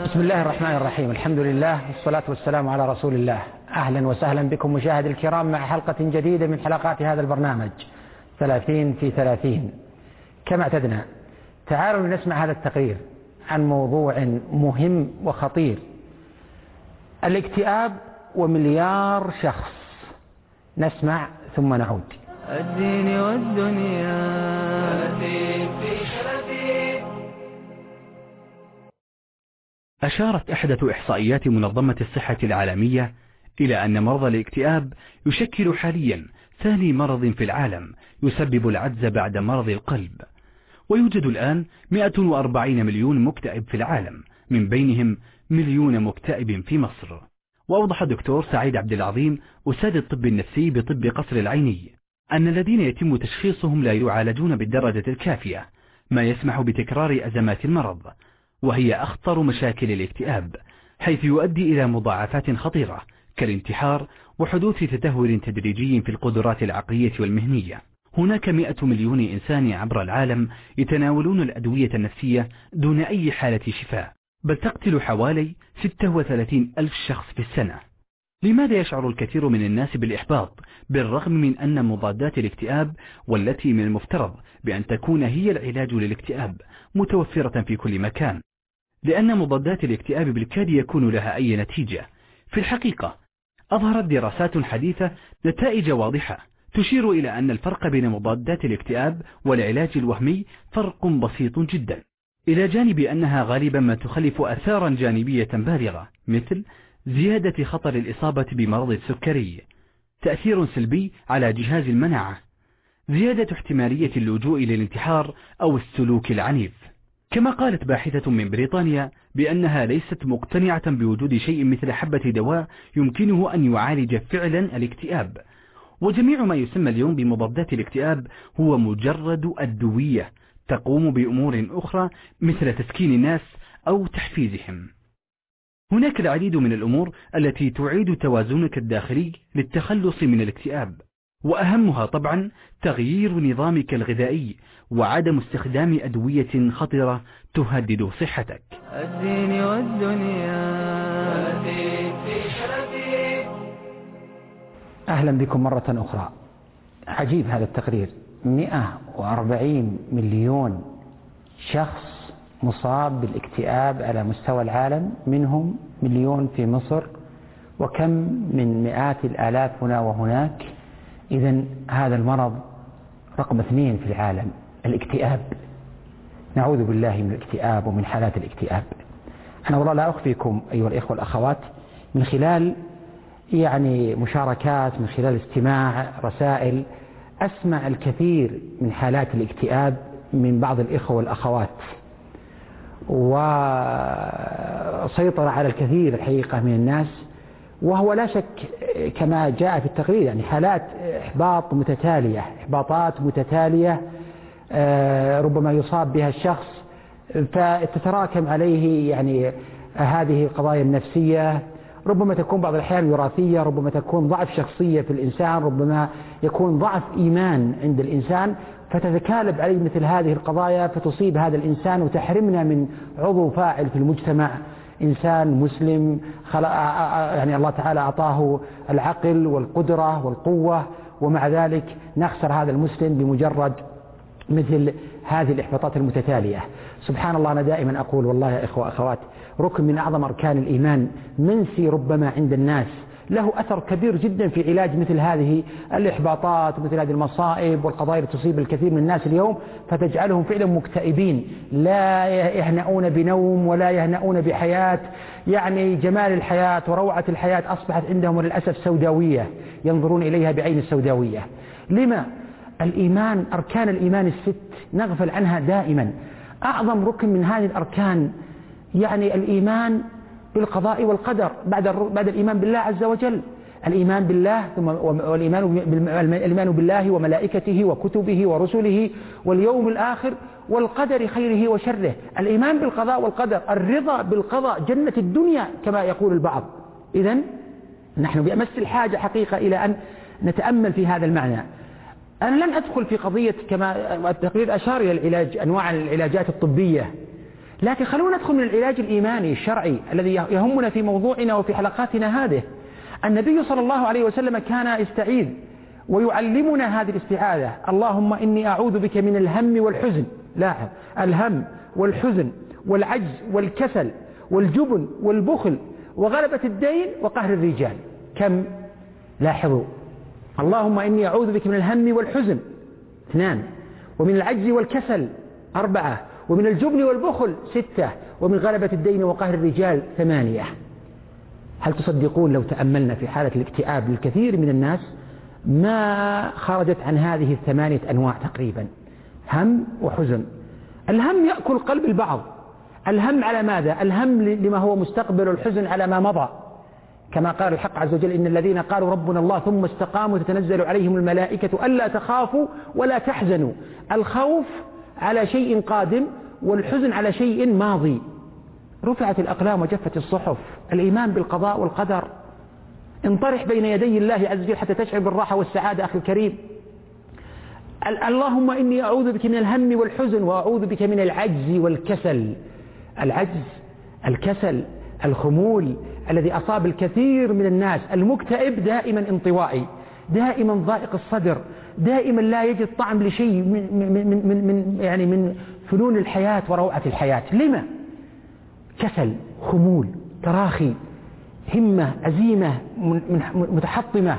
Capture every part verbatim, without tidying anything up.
بسم الله الرحمن الرحيم. الحمد لله والصلاة والسلام على رسول الله. أهلا وسهلا بكم مشاهدي الكرام مع حلقة جديدة من حلقات هذا البرنامج ثلاثين في ثلاثين. كما اعتدنا تعالوا نسمع هذا التقرير عن موضوع مهم وخطير: الاكتئاب ومليار شخص. نسمع ثم نعود. الدين والدنيا ثلاثين في ثلاثين. أشارت أحدث إحصائيات منظمة الصحة العالمية إلى أن مرضى الاكتئاب يشكل حاليا ثاني مرض في العالم يسبب العجز بعد مرض القلب، ويوجد الآن مئة وأربعين مليون مكتئب في العالم، من بينهم مليون مكتئب في مصر. وأوضح الدكتور سعيد عبد العظيم أستاذ الطب النفسي بطب قصر العيني أن الذين يتم تشخيصهم لا يعالجون بالدرجة الكافية، ما يسمح بتكرار أزمات المرض، وهي أخطر مشاكل الاكتئاب، حيث يؤدي إلى مضاعفات خطيرة كالانتحار وحدوث تدهور تدريجي في القدرات العقلية والمهنية. هناك مئة مليون إنسان عبر العالم يتناولون الأدوية النفسية دون أي حالة شفاء، بل تقتل حوالي ستة وثلاثين ألف شخص في السنة. لماذا يشعر الكثير من الناس بالإحباط بالرغم من أن مضادات الاكتئاب، والتي من المفترض بأن تكون هي العلاج للاكتئاب، متوفرة في كل مكان؟ لأن مضادات الاكتئاب بالكاد يكون لها أي نتيجة. في الحقيقة أظهرت دراسات حديثة نتائج واضحة تشير إلى أن الفرق بين مضادات الاكتئاب والعلاج الوهمي فرق بسيط جدا، إلى جانب أنها غالبا ما تخلف آثارا جانبية بالغة، مثل زيادة خطر الإصابة بمرض السكري، تأثير سلبي على جهاز المناعة، زيادة احتمالية اللجوء للانتحار أو السلوك العنيف. كما قالت باحثة من بريطانيا بأنها ليست مقتنعة بوجود شيء مثل حبة دواء يمكنه أن يعالج فعلا الاكتئاب، وجميع ما يسمى اليوم بمضادات الاكتئاب هو مجرد أدوية تقوم بأمور أخرى مثل تسكين الناس أو تحفيزهم. هناك العديد من الأمور التي تعيد توازنك الداخلي للتخلص من الاكتئاب، وأهمها طبعا تغيير نظامك الغذائي وعدم استخدام أدوية خطرة تهدد صحتك. الدين والدنيا ثلاثين في ثلاثين. أهلا بكم مرة أخرى. عجيب هذا التقرير، مئة وأربعين مليون شخص مصاب بالاكتئاب على مستوى العالم، منهم مليون في مصر، وكم من مئات الآلاف هنا وهناك. إذن هذا المرض رقم اثنين في العالم، الاكتئاب. نعوذ بالله من الاكتئاب ومن حالات الاكتئاب. أنا والله لا أخفيكم أيها الإخوة والأخوات، من خلال يعني مشاركات، من خلال استماع رسائل، أسمع الكثير من حالات الاكتئاب من بعض الإخوة والأخوات، وسيطر على الكثير الحقيقة من الناس، وهو لا شك كما جاء في التقرير يعني حالات إحباط متتالية، إحباطات متتالية ربما يصاب بها الشخص، فتتراكم عليه يعني هذه القضايا النفسية. ربما تكون بعض الأحيان وراثية، ربما تكون ضعف شخصية في الإنسان، ربما يكون ضعف إيمان عند الإنسان، فتتكالب عليه مثل هذه القضايا فتصيب هذا الإنسان وتحرمنا من عضو فاعل في المجتمع، إنسان مسلم يعني الله تعالى أعطاه العقل والقدرة والقوة، ومع ذلك نخسر هذا المسلم بمجرد مثل هذه الإحباطات المتتالية. سبحان الله، أنا دائما أقول والله يا إخوة أخوات، ركن من أعظم أركان الإيمان منسي ربما عند الناس، له أثر كبير جدا في علاج مثل هذه الإحباطات ومثل هذه المصائب والقضايا التي تصيب الكثير من الناس اليوم، فتجعلهم فعلا مكتئبين، لا يهنؤون بنوم ولا يهنؤون بحياة. يعني جمال الحياة وروعة الحياة أصبحت عندهم للأسف سوداوية، ينظرون إليها بعين السوداوية. لما؟ الإيمان، أركان الإيمان الست نغفل عنها دائما. أعظم ركن من هذه الأركان يعني الإيمان بالقضاء والقدر، بعد بعد الإيمان بالله عز وجل، الإيمان بالله ثم والإيمان الإيمان بالله وملائكته وكتبه ورسله واليوم الآخر والقدر خيره وشره، الإيمان بالقضاء والقدر، الرضا بالقضاء، جنة الدنيا كما يقول البعض. إذن نحن بأمس الحاجة حقيقة إلى أن نتأمل في هذا المعنى. أنا لن أدخل في قضية كما التقرير أشار إلى العلاج، أنواع العلاجات الطبية، لكن خلونا ندخل من العلاج الإيماني الشرعي الذي يهمنا في موضوعنا وفي حلقاتنا هذه. النبي صلى الله عليه وسلم كان يستعيذ ويعلمنا هذه الاستعاذة: اللهم إني أعوذ بك من الهم والحزن. لاحظ، الهم والحزن والعجز والكسل والجبن والبخل وغلبة الدين وقهر الرجال. كم؟ لاحظوا: اللهم إني أعوذ بك من الهم والحزن اثنان، ومن العجز والكسل أربعة، ومن الجبن والبخل ستة، ومن غلبة الدين وقهر الرجال ثمانية. هل تصدقون لو تأملنا في حالة الاكتئاب للكثير من الناس ما خرجت عن هذه الثمانية أنواع تقريبا: هم وحزن. الهم يأكل قلب البعض. الهم على ماذا؟ الهم لما هو مستقبل، والحزن على ما مضى، كما قال الحق عز وجل: إن الذين قالوا ربنا الله ثم استقاموا تتنزل عليهم الملائكة ألا تخافوا ولا تحزنوا. الخوف على شيء قادم، والحزن على شيء ماضي. رفعت الأقلام وجفت الصحف. الإيمان بالقضاء والقدر. انطرح بين يدي الله عز وجل حتى تشعر بالراحة والسعادة أخي الكريم. اللهم إني أعوذ بك من الهم والحزن، وأعوذ بك من العجز والكسل. العجز، الكسل، الخمول الذي أصاب الكثير من الناس. المكتئب دائما انطوائي، دائما ضائق الصدر، دائما لا يجد طعم لشيء من, من, من, من, يعني من فنون الحياة وروعة الحياة. لما؟ كسل، خمول، تراخي، همة، عزيمة متحطمة.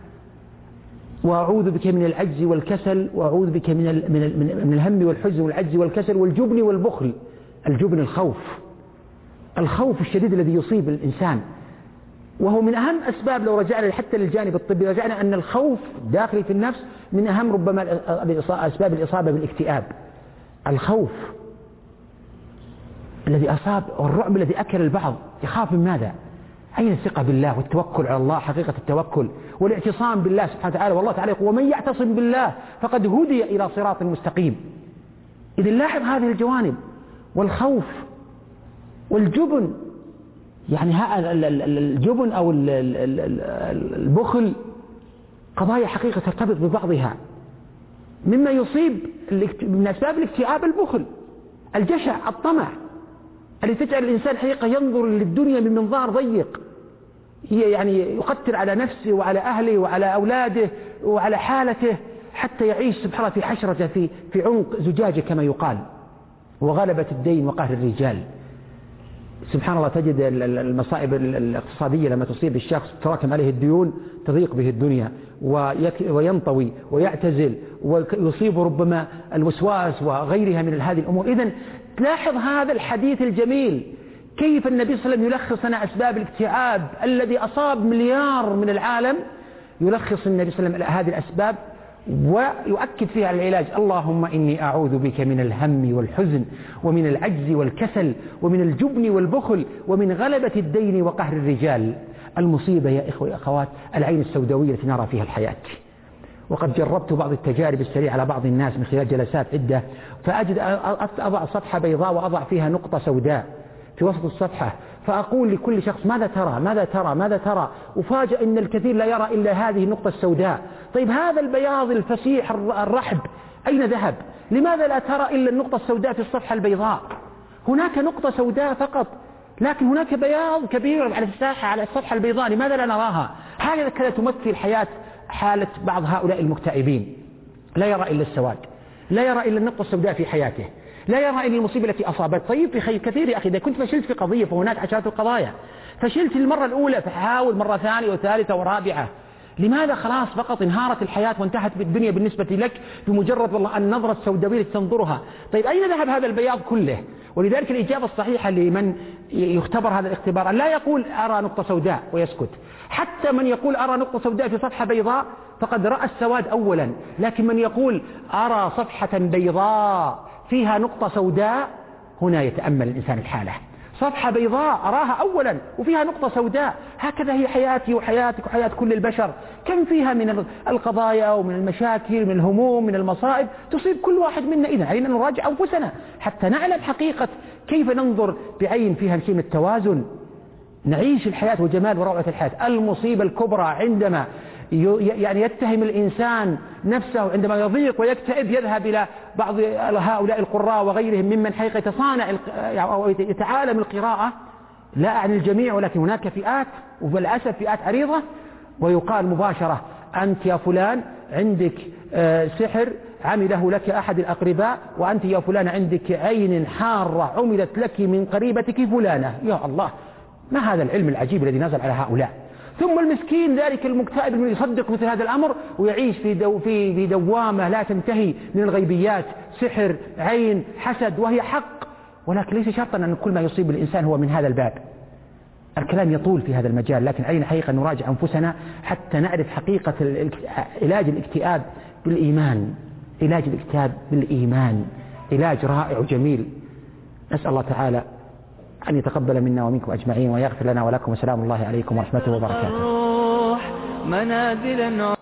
وأعوذ بك من العجز والكسل، وأعوذ بك من, من, من الهم والحزن والعجز والكسل والجبن والبخل. الجبن الخوف، الخوف الشديد الذي يصيب الإنسان، وهو من أهم أسباب، لو رجعنا حتى للجانب الطبي رجعنا أن الخوف داخلي في النفس من أهم ربما أسباب الإصابة بالاكتئاب. الخوف الذي أصاب، والرعب الذي أكل البعض. يخاف من ماذا؟ أين الثقة بالله والتوكل على الله، حقيقة التوكل والاعتصام بالله سبحانه وتعالى. والله تعالى يقول: ومن يعتصم بالله فقد هدي إلى صراط مستقيم. إذن لاحظ هذه الجوانب. والخوف والجبن، يعني الجبن أو البخل قضايا حقيقة ترتبط ببعضها. مما يصيب من أسباب الاكتئاب البخل، الجشع، الطمع، التي تجعل الإنسان حقيقة ينظر للدنيا من منظار ضيق، هي يعني يقتر على نفسه وعلى أهله وعلى أولاده وعلى حالته، حتى يعيش سبحان الله في حشرة، في في عنق زجاجة كما يقال. وغلبة الدين وقهر الرجال. سبحان الله، تجد المصائب الاقتصادية لما تصيب الشخص تراكم عليه الديون تضيق به الدنيا وينطوي ويعتزل، ويصيب ربما الوسواس وغيرها من هذه الأمور. إذن تلاحظ هذا الحديث الجميل كيف النبي صلى الله عليه وسلم يلخص لنا أسباب الاكتئاب الذي أصاب مليار من العالم. يلخص النبي صلى الله عليه وسلم هذه الأسباب ويؤكد فيها العلاج: اللهم إني أعوذ بك من الهم والحزن، ومن العجز والكسل، ومن الجبن والبخل، ومن غلبة الدين وقهر الرجال. المصيبة يا إخوة يا أخوات العين السوداوية التي نرى فيها الحياة. وقد جربت بعض التجارب السريعة على بعض الناس من خلال جلسات عدة، فأجد أضع صفحة بيضاء وأضع فيها نقطة سوداء في وسط الصفحة، فأقول لكل شخص: ماذا ترى ماذا ترى ماذا ترى وفاجأ أن الكثير لا يرى إلا هذه النقطة السوداء. طيب هذا البياض الفسيح الرحب أين ذهب؟ لماذا لا ترى إلا النقطة السوداء في الصفحة البيضاء؟ هناك نقطة سوداء فقط، لكن هناك بياض كبير على الساحة على الصفحة البيضاء، لماذا لا نراها؟ هكذا تمثل حياة حالة بعض هؤلاء المكتئبين. لا يرى إلا السواد، لا يرى إلا النقطة السوداء في حياته، لا يرى إلا المصيبة التي أصابت. طيب في خير كثير يا أخي، إذا كنت فشلت في قضية فهناك عشرات القضايا. فشلت المرة الأولى فحاول مرة ثانية وثالثة ورابعة. لماذا؟ خلاص فقط انهارت الحياة وانتهت بالدنيا بالنسبة لك بمجرد والله النظرة السوداوية تنظرها. طيب أين ذهب هذا البياض كله؟ ولذلك الإجابة الصحيحة لمن يختبر هذا الاختبار أن لا يقول أرى نقطة سوداء ويسكت. حتى من يقول أرى نقطة سوداء في صفحة بيضاء فقد رأى السواد أولا، لكن من يقول أرى صفحة بيضاء فيها نقطة سوداء، هنا يتأمل الإنسان الحالة. صفحة بيضاء أراها أولا وفيها نقطة سوداء. هكذا هي حياتي وحياتك وحياة كل البشر. كم فيها من القضايا ومن المشاكل، من الهموم، من المصائب تصيب كل واحد منا. إذن علينا أن نراجع أنفسنا حتى نعلم حقيقة كيف ننظر بعين فيها شيء من التوازن، نعيش الحياة وجمال وروعة الحياة. المصيبة الكبرى عندما يعني يتهم الإنسان نفسه، عندما يضيق ويكتئب يذهب إلى بعض هؤلاء القراء وغيرهم ممن حقيقة يتصانع أو يتعالم القراءة، لا أعني الجميع ولكن هناك فئات وبالأسف فئات عريضة، ويقال مباشرة أنت يا فلان عندك سحر عمله لك أحد الأقرباء، وأنت يا فلان عندك عين حارة عملت لك من قريبتك فلانة. يا الله، ما هذا العلم العجيب الذي نزل على هؤلاء؟ ثم المسكين ذلك المكتئب من يصدق مثل هذا الأمر ويعيش في, دو في, في دوامة لا تنتهي من الغيبيات، سحر، عين، حسد، وهي حق، ولكن ليس شرطا أن كل ما يصيب الإنسان هو من هذا الباب. الكلام يطول في هذا المجال، لكن علينا حقيقة نراجع أنفسنا حتى نعرف حقيقة علاج الاكتئاب بالإيمان. علاج الاكتئاب بالإيمان علاج رائع وجميل. نسأل الله تعالى أن يتقبل منا ومنكم أجمعين ويغفر لنا ولكم، وسلام الله عليكم ورحمته وبركاته.